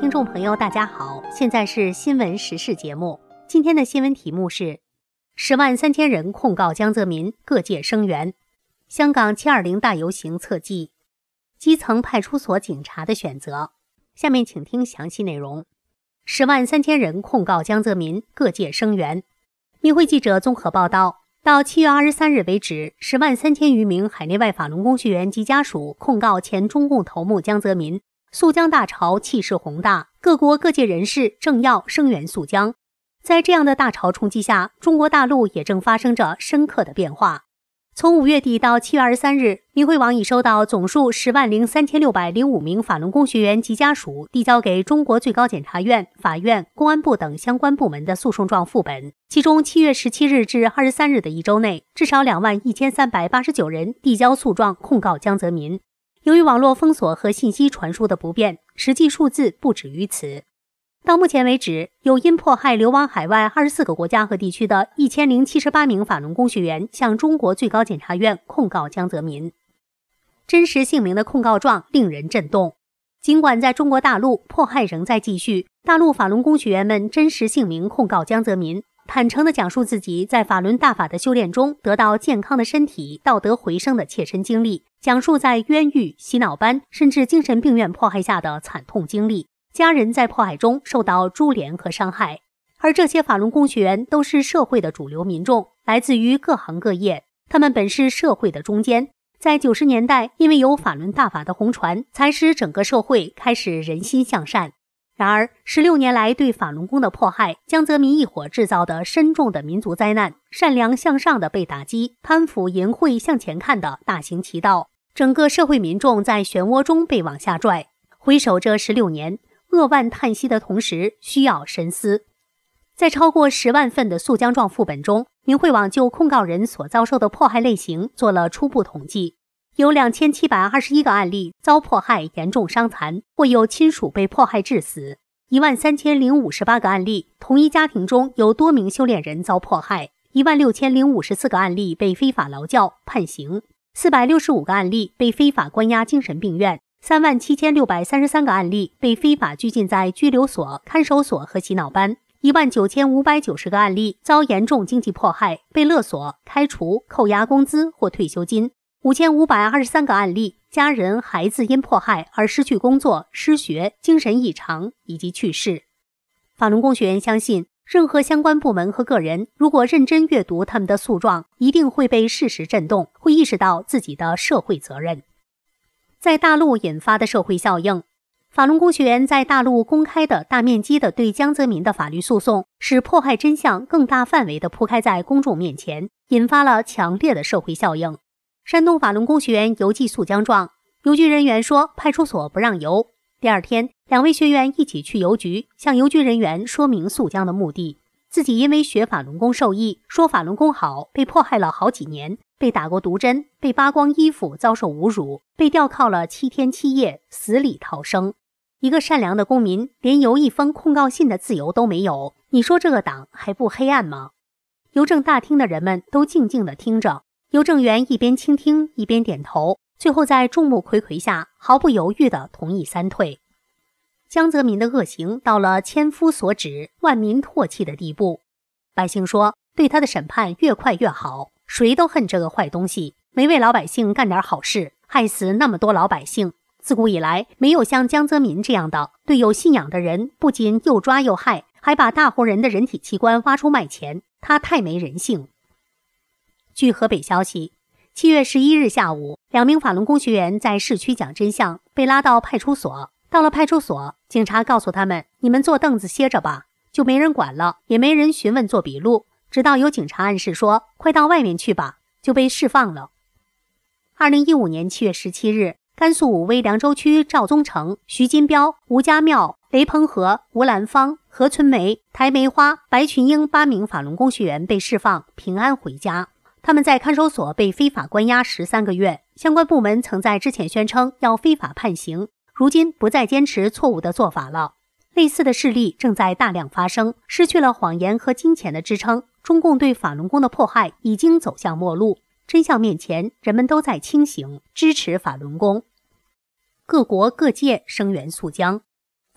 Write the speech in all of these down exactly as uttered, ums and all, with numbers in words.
听众朋友，大家好，现在是新闻时事节目。今天的新闻题目是：十万三千人控告江泽民，各界声援。香港七二零大游行侧记，基层派出所警察的选择。下面请听详细内容。十万三千人控告江泽民，各界声援。密会记者综合报道，到七月二十三日为止，十万三千余名海内外法轮功学员及家属控告前中共头目江泽民。诉江大潮气势宏大，各国各界人士政要声援诉江。在这样的大潮冲击下，中国大陆也正发生着深刻的变化。从五月底到七月二十三日，民会网已收到总数十万零三千六百零五名法轮功学员及家属递交给中国最高检察院、法院、公安部等相关部门的诉讼状副本，其中七月十七日至二十三日的一周内，至少两万一千三百八十九人递交诉状控告江泽民。由于网络封锁和信息传输的不便，实际数字不止于此。到目前为止，有因迫害流亡海外二十四个国家和地区的一千零七十八名法轮功学员向中国最高检察院控告江泽民。真实姓名的控告状令人震动。尽管在中国大陆迫害仍在继续，大陆法轮功学员们真实姓名控告江泽民，坦诚地讲述自己在法轮大法的修炼中得到健康的身体、道德回升的切身经历，讲述在冤狱、洗脑班甚至精神病院迫害下的惨痛经历，家人在迫害中受到株连和伤害。而这些法轮功学员都是社会的主流民众，来自于各行各业，他们本是社会的中坚。在九十年代，因为有法轮大法的红传，才使整个社会开始人心向善。然而十六年来对法轮功的迫害，江泽民一伙制造的深重的民族灾难，善良向上的被打击，贪腐淫秽向前看的大行其道，整个社会民众在漩涡中被往下拽。回首这十六年，扼腕叹息的同时需要深思。在超过十万份的诉江状副本中，民会网就控告人所遭受的迫害类型做了初步统计，有两千七百二十一个案例遭迫害严重伤残，或有亲属被迫害致死，一万三千零五十八个案例同一家庭中有多名修炼人遭迫害，一万六千零五十四个案例被非法劳教判刑，四百六十五个案例被非法关押精神病院，三万七千六百三十三个案例被非法拘禁在拘留所、看守所和洗脑班，一万九千五百九十个案例遭严重经济迫害，被勒索、开除、扣押工资或退休金，五千五百二十三个案例家人孩子因迫害而失去工作、失学、精神异常以及去世。法轮功学员相信，任何相关部门和个人如果认真阅读他们的诉状，一定会被事实震动，会意识到自己的社会责任。在大陆引发的社会效应，法轮功学员在大陆公开的大面积的对江泽民的法律诉讼，使迫害真相更大范围地铺开在公众面前，引发了强烈的社会效应。山东法轮功学员邮寄诉江状，邮局人员说派出所不让邮。第二天，两位学员一起去邮局，向邮局人员说明诉江的目的。自己因为学法轮功受益，说法轮功好，被迫害了好几年，被打过毒针，被扒光衣服遭受侮辱，被吊铐了七天七夜，死里逃生。一个善良的公民连邮一封控告信的自由都没有，你说这个党还不黑暗吗？邮政大厅的人们都静静地听着，邮政员一边倾听一边点头，最后在众目睽睽下毫不犹豫地同意三退。江泽民的恶行到了千夫所指、万民唾弃的地步。百姓说，对他的审判越快越好，谁都恨这个坏东西，没为老百姓干点好事，害死那么多老百姓。自古以来，没有像江泽民这样的对有信仰的人，不仅又抓又害，还把大活人的人体器官挖出卖钱，他太没人性。据河北消息，七月十一日下午，两名法轮功学员在市区讲真相，被拉到派出所。到了派出所，警察告诉他们，你们坐凳子歇着吧，就没人管了，也没人询问做笔录，直到有警察暗示说快到外面去吧，就被释放了。二零一五年七月十七日，甘肃武威凉州区赵宗成、徐金彪、吴家庙、雷鹏和、吴兰芳、何春梅、台梅花、白群英八名法轮功学员被释放，平安回家。他们在看守所被非法关押十三个月，相关部门曾在之前宣称要非法判刑，如今不再坚持错误的做法了。类似的事例正在大量发生，失去了谎言和金钱的支撑，中共对法轮功的迫害已经走向末路。真相面前，人们都在清醒，支持法轮功。各国各界声援诉江。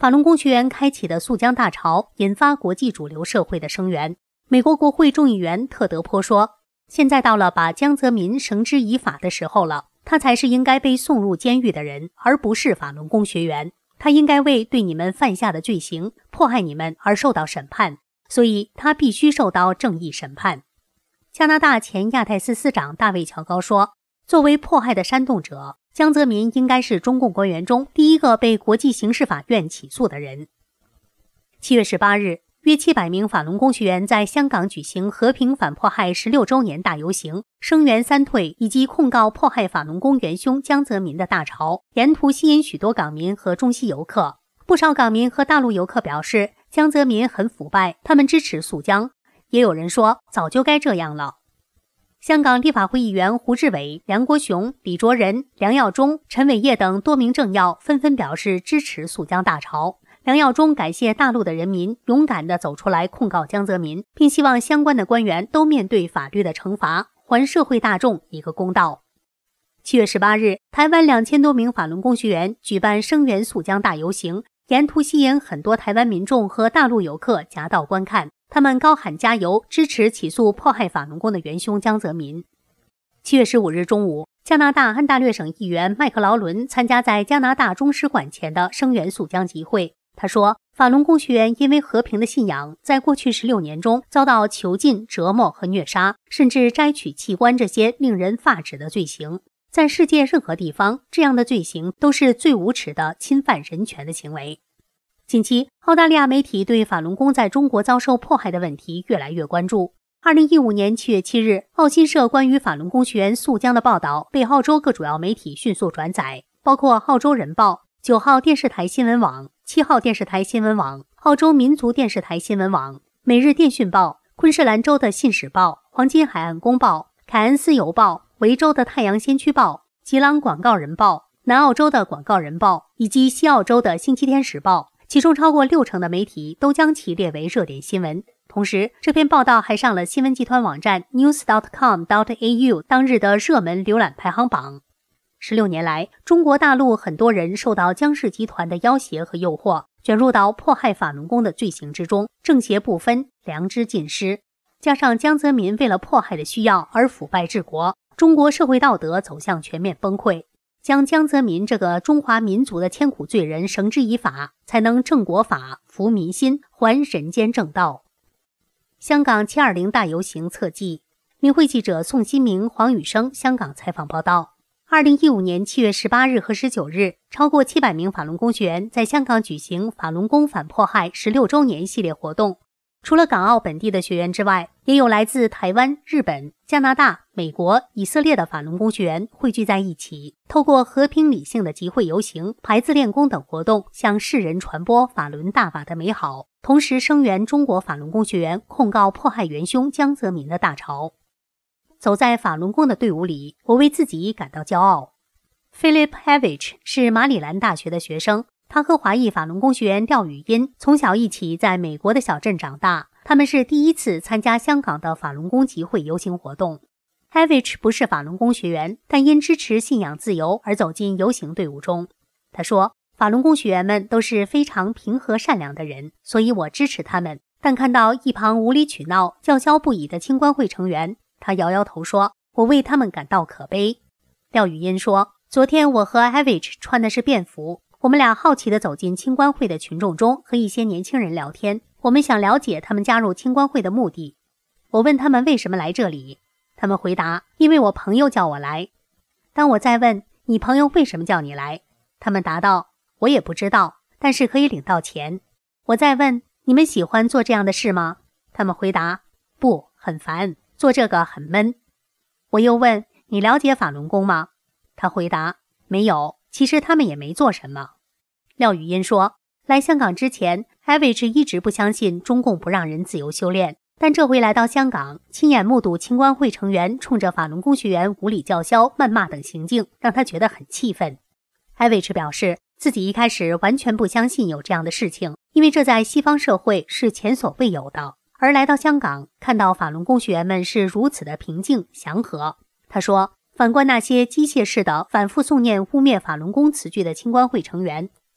法轮功学员开启的肃江大潮引发国际主流社会的声援。美国国会众议员特德波说，现在到了把江泽民绳之以法的时候了，他才是应该被送入监狱的人，而不是法轮功学员。他应该为对你们犯下的罪行、迫害你们而受到审判，所以他必须受到正义审判。加拿大前亚太司司长大卫乔高说，作为迫害的煽动者，江泽民应该是中共官员中第一个被国际刑事法院起诉的人。七月十八日，约七百名法轮功学员在香港举行和平反迫害十六周年大游行，声援三退以及控告迫害法轮功元凶江泽民的大潮，沿途吸引许多港民和中西游客。不少港民和大陆游客表示，江泽民很腐败，他们支持肃江。也有人说，早就该这样了。香港立法会议员胡志伟、梁国雄、李卓人、梁耀忠、陈伟业等多名政要纷纷表示支持肃江大潮。梁耀忠感谢大陆的人民勇敢地走出来控告江泽民，并希望相关的官员都面对法律的惩罚，还社会大众一个公道。七月十八日，台湾两千多名法轮功学员举办声援肃江大游行，沿途吸引很多台湾民众和大陆游客夹道观看。他们高喊加油，支持起诉迫害法轮功的元凶江泽民。七月十五日中午，加拿大安大略省议员麦克劳伦参加在加拿大中使馆前的声援肃江集会。他说，法轮功学员因为和平的信仰，在过去十六年中遭到囚禁、折磨和虐杀，甚至摘取器官这些令人发指的罪行。在世界任何地方，这样的罪行都是最无耻的侵犯人权的行为。近期，澳大利亚媒体对法轮功在中国遭受迫害的问题越来越关注。二零一五年七月七日，澳新社关于法轮功学员肃江的报道被澳洲各主要媒体迅速转载，包括澳洲人报、九号电视台新闻网、七号电视台新闻网、澳洲民族电视台新闻网、每日电讯报、昆士兰州的信使报、黄金海岸公报、凯恩斯邮报、维州的太阳先驱报、吉朗广告人报、南澳洲的广告人报以及西澳洲的星期天时报。其中超过六成的媒体都将其列为热点新闻。同时，这篇报道还上了新闻集团网站 news dot com dot a u 当日的热门浏览排行榜。十六年来，中国大陆很多人受到江氏集团的要挟和诱惑，卷入到迫害法轮功的罪行之中，正邪不分，良知尽失。加上江泽民为了迫害的需要而腐败治国，中国社会道德走向全面崩溃。将江泽民这个中华民族的千古罪人绳之以法，才能正国法、服民心、还人间正道。香港七二零大游行侧记，明慧记者宋新明、黄宇生香港采访报道。二零一五年七月十八日和十九日，超过七百名法轮功学员在香港举行法轮功反迫害十六周年系列活动。除了港澳本地的学员之外，也有来自台湾、日本、加拿大、美国、以色列的法轮功学员汇聚在一起，透过和平理性的集会游行、牌子练功等活动，向世人传播法轮大法的美好，同时声援中国法轮功学员控告迫害元凶江泽民的大潮。走在法轮功的队伍里，我为自己感到骄傲。Philip Havich 是马里兰大学的学生，他和华裔法轮功学员廖宇音从小一起在美国的小镇长大，他们是第一次参加香港的法轮功集会游行活动。Havich 不是法轮功学员，但因支持信仰自由而走进游行队伍中。他说，法轮功学员们都是非常平和善良的人，所以我支持他们。但看到一旁无理取闹、叫嚣不已的青关会成员，他摇摇头说，我为他们感到可悲。廖宇音说，昨天我和 Havich 穿的是便服，我们俩好奇地走进青关会的群众中，和一些年轻人聊天。我们想了解他们加入青关会的目的。我问他们为什么来这里，他们回答，因为我朋友叫我来。当我再问，你朋友为什么叫你来？他们答道，我也不知道，但是可以领到钱。我再问，你们喜欢做这样的事吗？他们回答，不，很烦，做这个很闷。我又问，你了解法轮功吗？他回答，没有，其实他们也没做什么。廖宇音说，来香港之前 Havich 一直不相信中共不让人自由修炼，但这回来到香港，亲眼目睹青关会成员冲着法轮功学员无理叫嚣、谩骂等行径，让他觉得很气愤。Havich 表示，自己一开始完全不相信有这样的事情，因为这在西方社会是前所未有的。而来到香港，看到法轮功学员们是如此的平静祥和。他说，反观那些机械式的反复诵念污蔑法轮功词句的青关会成员，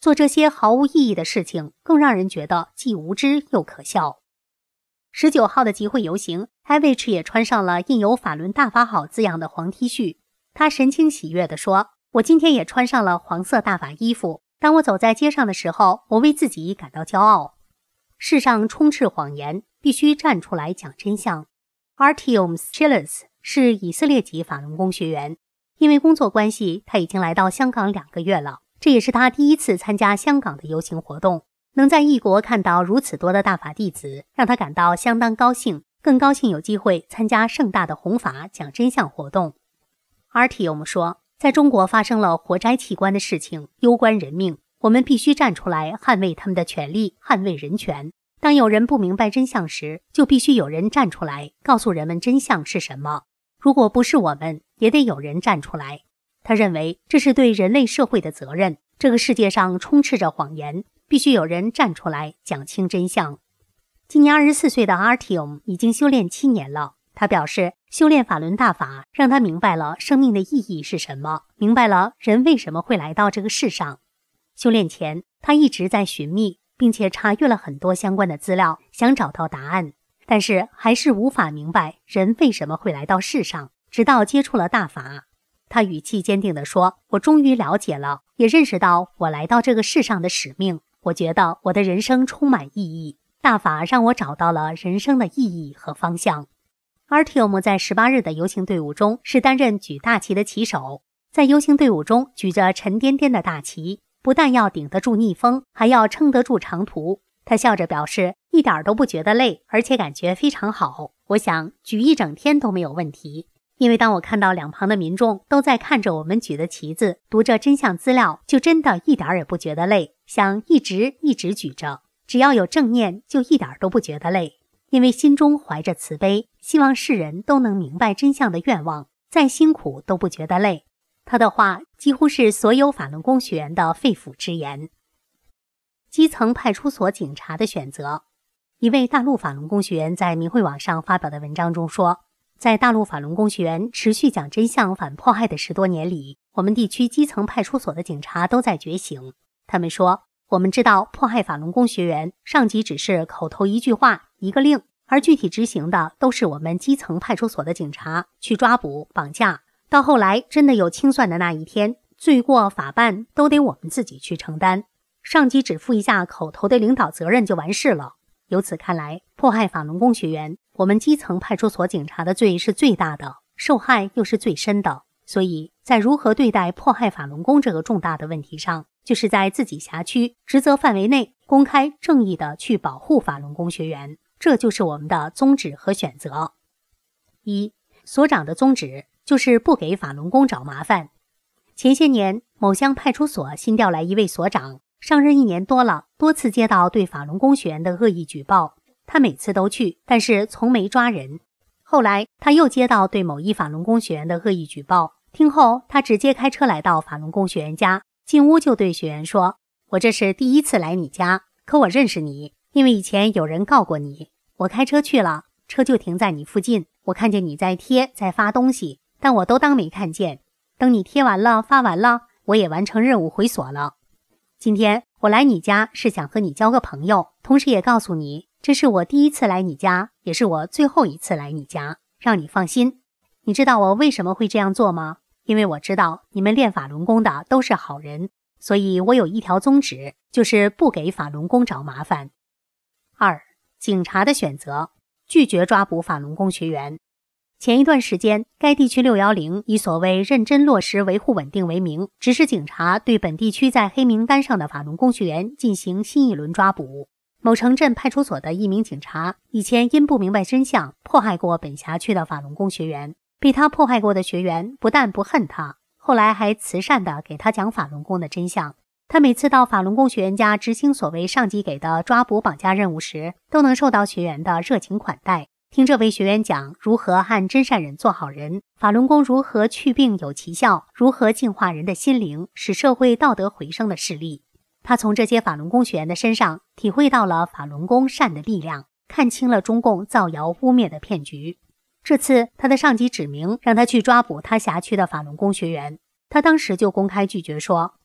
做这些毫无意义的事情，更让人觉得既无知又可笑。十九号的集会游行 ，Havich 也穿上了印有法轮大法好字样的黄 T 恤。他神情喜悦地说：“我今天也穿上了黄色大法衣服。当我走在街上的时候，我为自己感到骄傲。世上充斥谎言，必须站出来讲真相。” Artyom Chiles 是以色列籍法轮功学员，因为工作关系，他已经来到香港两个月了。这也是他第一次参加香港的游行活动。能在异国看到如此多的大法弟子，让他感到相当高兴，更高兴有机会参加盛大的弘法讲真相活动。Artyom 说，在中国发生了活摘器官的事情，攸关人命，我们必须站出来捍卫他们的权利，捍卫人权。当有人不明白真相时，就必须有人站出来，告诉人们真相是什么。如果不是我们，也得有人站出来。他认为这是对人类社会的责任。这个世界上充斥着谎言，必须有人站出来讲清真相。今年二十四岁的 Artyom 已经修炼七年了。他表示，修炼法轮大法让他明白了生命的意义是什么，明白了人为什么会来到这个世上。修炼前，他一直在寻觅，并且查阅了很多相关的资料，想找到答案，但是还是无法明白人为什么会来到世上，直到接触了大法。他语气坚定地说，我终于了解了，也认识到我来到这个世上的使命。我觉得我的人生充满意义，大法让我找到了人生的意义和方向。Artyom 在十八日的游行队伍中是担任举大旗的旗手，在游行队伍中举着沉甸甸的大旗，不但要顶得住逆风，还要撑得住长途。他笑着表示，一点都不觉得累，而且感觉非常好。我想举一整天都没有问题。因为当我看到两旁的民众都在看着我们举的旗子，读着真相资料，就真的一点也不觉得累，想一直一直举着，只要有正念，就一点都不觉得累。因为心中怀着慈悲，希望世人都能明白真相的愿望，再辛苦都不觉得累。他的话几乎是所有法轮功学员的肺腑之言。基层派出所警察的选择。一位大陆法轮功学员在明慧网上发表的文章中说，在大陆法轮功学员持续讲真相反迫害的十多年里，我们地区基层派出所的警察都在觉醒。他们说，我们知道迫害法轮功学员，上级只是口头一句话一个令，而具体执行的都是我们基层派出所的警察去抓捕绑架，到后来真的有清算的那一天，罪过法办都得我们自己去承担，上级只负一下口头的领导责任就完事了。由此看来，迫害法轮功学员，我们基层派出所警察的罪是最大的，受害又是最深的。所以在如何对待迫害法轮功这个重大的问题上，就是在自己辖区职责范围内公开正义的去保护法轮功学员，这就是我们的宗旨和选择。一，所长的宗旨就是不给法轮功找麻烦。前些年，某乡派出所新调来一位所长，上任一年多了，多次接到对法轮功学员的恶意举报，他每次都去，但是从没抓人。后来他又接到对某一法轮功学员的恶意举报，听后他直接开车来到法轮功学员家，进屋就对学员说，我这是第一次来你家，可我认识你，因为以前有人告过你。我开车去了，车就停在你附近，我看见你在贴在发东西，但我都当没看见。等你贴完了发完了，我也完成任务回所了。今天我来你家是想和你交个朋友，同时也告诉你，这是我第一次来你家，也是我最后一次来你家，让你放心。你知道我为什么会这样做吗？因为我知道你们练法轮功的都是好人，所以我有一条宗旨，就是不给法轮功找麻烦。二，警察的选择，拒绝抓捕法轮功学员。前一段时间，该地区六一零以所谓认真落实维护稳定为名，指示警察对本地区在黑名单上的法轮功学员进行新一轮抓捕。某城镇派出所的一名警察以前因不明白真相，迫害过本辖区的法轮功学员，被他迫害过的学员不但不恨他，后来还慈善地给他讲法轮功的真相。他每次到法轮功学员家执行所谓上级给的抓捕绑架任务时，都能受到学员的热情款待，听这位学员讲如何和真善忍做好人，法轮功如何去病有奇效，如何净化人的心灵，使社会道德回升的事例。他从这些法轮功学员的身上体会到了法轮功善的力量，看清了中共造谣污蔑的骗局。这次他的上级指明让他去抓捕他辖区的法轮功学员，他当时就公开拒绝说，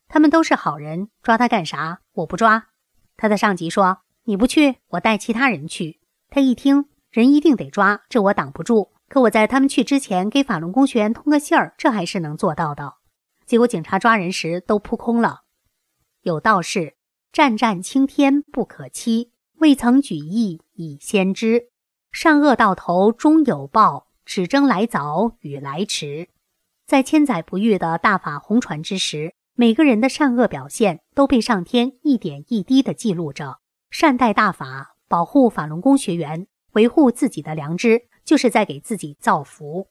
他们都是好人，抓他干啥？我不抓。他的上级说，你不去，我带其他人去。他一听，人一定得抓，这我挡不住。可我在他们去之前给法轮功学员通个信儿，这还是能做到的。结果警察抓人时都扑空了。有道是，战战青天不可欺，未曾举义已先知。善恶到头终有报，只争来早与来迟。在千载不遇的大法红传之时，每个人的善恶表现都被上天一点一滴地记录着。善待大法，保护法轮功学员，维护自己的良知，就是在给自己造福。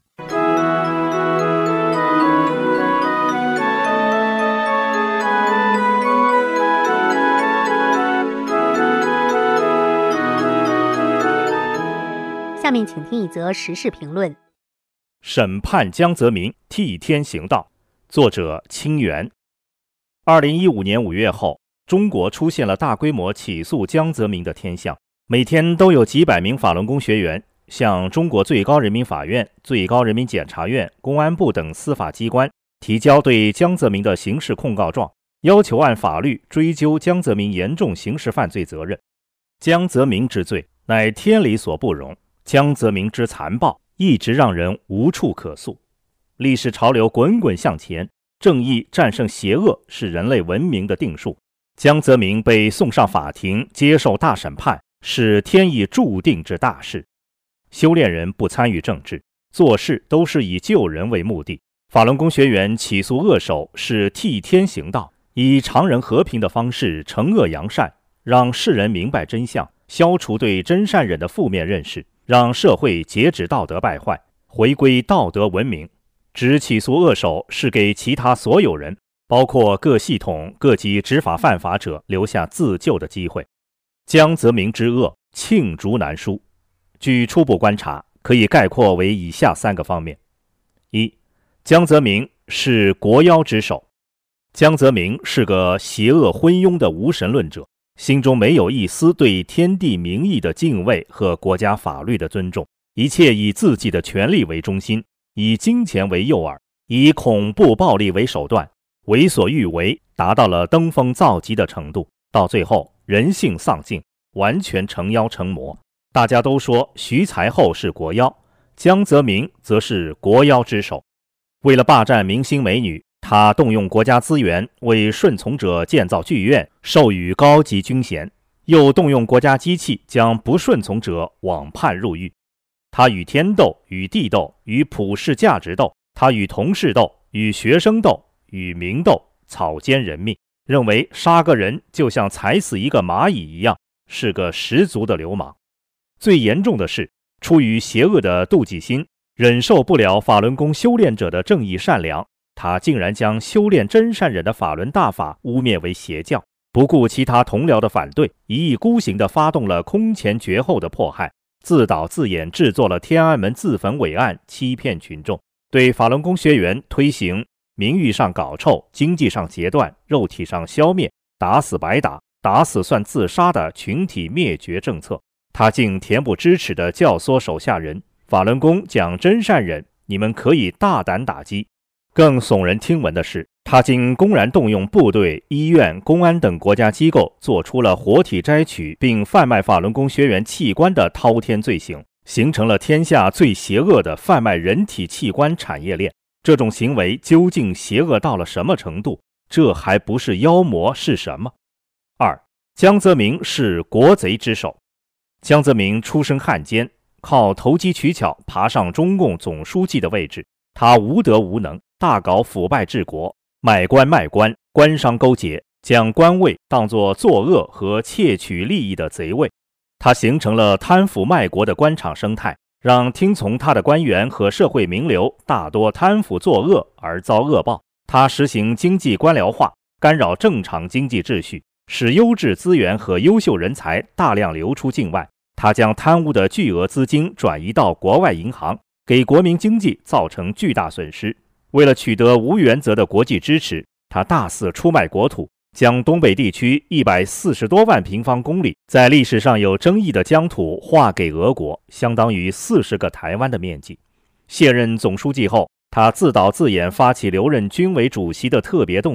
下面请听一则时事评论。 审判江泽民，替天行道。作者清源。二零一五年五月后，中国出现了大规模起诉江泽民的天象，每天都有几百名法轮功学员向中国最高人民法院、最高人民检察院、公安部等司法机关提交对江泽民的刑事控告状，要求按法律追究江泽民严重刑事犯罪责任。江泽民之罪乃天理所不容，江泽民之残暴一直让人无处可诉。历史潮流滚滚向前，正义战胜邪恶是人类文明的定数。江泽民被送上法庭接受大审判，是天意注定之大事。修炼人不参与政治，做事都是以救人为目的。法轮功学员起诉恶手是替天行道，以常人和平的方式惩恶扬善，让世人明白真相，消除对真善忍的负面认识，让社会截止道德败坏，回归道德文明。只起诉恶手是给其他所有人，包括各系统各级执法犯法者留下自救的机会。江泽民之恶罄竹难书，据初步观察，可以概括为以下三个方面。一、江泽民是国妖之首。江泽民是个邪恶昏庸的无神论者，心中没有一丝对天地民意的敬畏和国家法律的尊重，一切以自己的权力为中心，以金钱为诱饵，以恐怖暴力为手段，为所欲为，达到了登峰造极的程度。到最后，人性丧尽，完全成妖成魔。大家都说徐才厚是国妖，江泽民则是国妖之首。为了霸占明星美女，他动用国家资源为顺从者建造剧院，授予高级军衔，又动用国家机器将不顺从者网判入狱。他与天斗，与地斗，与普世价值斗，他与同事斗，与学生斗，与民斗，草菅人命，认为杀个人就像踩死一个蚂蚁一样，是个十足的流氓。最严重的是，出于邪恶的妒忌心，忍受不了法轮功修炼者的正义善良，他竟然将修炼真善忍的法轮大法污蔑为邪教，不顾其他同僚的反对，一意孤行地发动了空前绝后的迫害，自导自演制作了天安门自焚伪案，欺骗群众，对法轮功学员推行名誉上搞臭，经济上截断，肉体上消灭，打死白打，打死算自杀的群体灭绝政策。他竟恬不知耻地教唆手下人，法轮功讲真善忍，你们可以大胆打击。更耸人听闻的是，他竟公然动用部队、医院、公安等国家机构，做出了活体摘取并贩卖法轮功学员器官的滔天罪行，形成了天下最邪恶的贩卖人体器官产业链。这种行为究竟邪恶到了什么程度？这还不是妖魔是什么？二、江泽民是国贼之首。江泽民出身汉奸，靠投机取巧爬上中共总书记的位置。他无德无能，大搞腐败治国，买官卖官，官商勾结，将官位当作作恶和窃取利益的贼位。他形成了贪腐卖国的官场生态，让听从他的官员和社会名流大多贪腐作恶而遭恶报。他实行经济官僚化，干扰正常经济秩序，使优质资源和优秀人才大量流出境外。他将贪污的巨额资金转移到国外银行，给国民经济造成巨大损失。为了取得无原则的国际支持，他大肆出卖国土，将东北地区一百四十多万平方公里在历史上有争议的疆土划给俄国，相当于四十个台湾的面积。卸任总书记后，他自导自演发起留任军委主席的特别动议，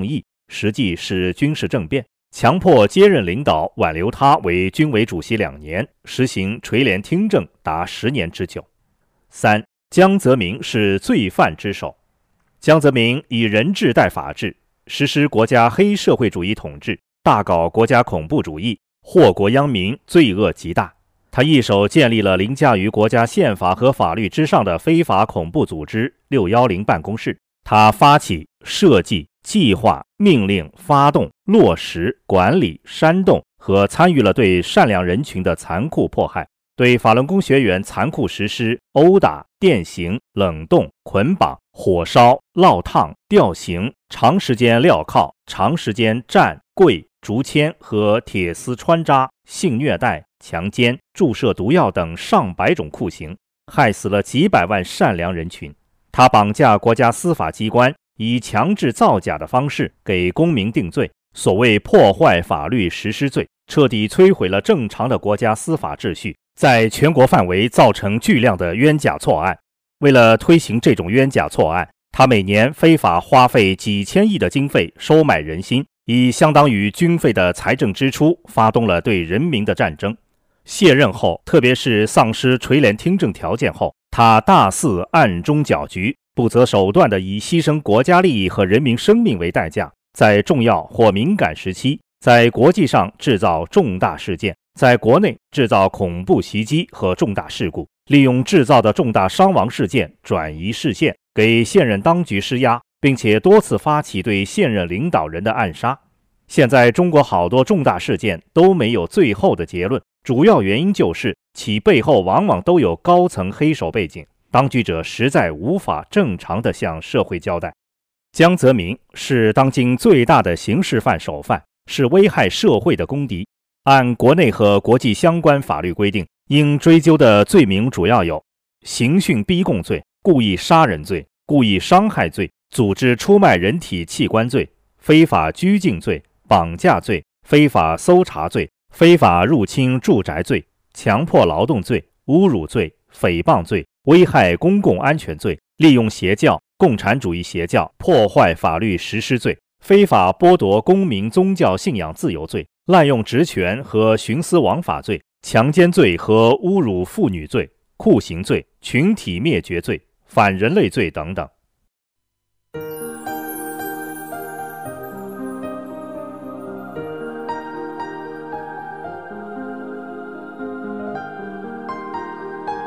实际是军事政变，强迫接任领导，挽留他为军委主席两年，实行垂帘听政达十年之久。三、江泽民是罪犯之首。江泽民以人治代法治，实施国家黑社会主义统治，大搞国家恐怖主义，祸国殃民，罪恶极大。他一手建立了凌驾于国家宪法和法律之上的非法恐怖组织六一零办公室。他发起、设计、计划、命令、发动、落实、管理、煽动和参与了对善良人群的残酷迫害，对法轮功学员残酷实施殴打、电刑、冷冻、捆绑、火烧、烙烫、吊刑、长时间镣铐、长时间站、跪、竹签和铁丝穿扎、性虐待、强奸、注射毒药等上百种酷刑，害死了几百万善良人群。他绑架国家司法机关，以强制造假的方式给公民定罪，所谓破坏法律实施罪，彻底摧毁了正常的国家司法秩序，在全国范围造成巨量的冤假错案。为了推行这种冤假错案，他每年非法花费几千亿的经费收买人心，以相当于军费的财政支出，发动了对人民的战争。卸任后，特别是丧失垂帘听政条件后，他大肆暗中搅局，不择手段地以牺牲国家利益和人民生命为代价，在重要或敏感时期，在国际上制造重大事件，在国内制造恐怖袭击和重大事故，利用制造的重大伤亡事件转移视线，给现任当局施压，并且多次发起对现任领导人的暗杀。现在中国好多重大事件都没有最后的结论，主要原因就是其背后往往都有高层黑手背景，当局者实在无法正常地向社会交代。江泽民是当今最大的刑事犯首犯，是危害社会的公敌。按国内和国际相关法律规定，应追究的罪名主要有刑讯逼供罪、故意杀人罪、故意伤害罪、组织出卖人体器官罪、非法拘禁罪、绑架罪、非法搜查罪、非法入侵住宅罪、强迫劳动罪、侮辱罪、诽谤罪、危害公共安全罪、利用邪教、共产主义邪教破坏法律实施罪、非法剥夺公民宗教信仰自由罪、滥用职权和徇私枉法罪、强奸罪和侮辱妇女罪、酷刑罪、群体灭绝罪、反人类罪等等。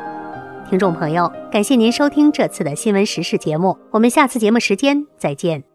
听众朋友，感谢您收听这次的新闻时事节目，我们下次节目时间再见。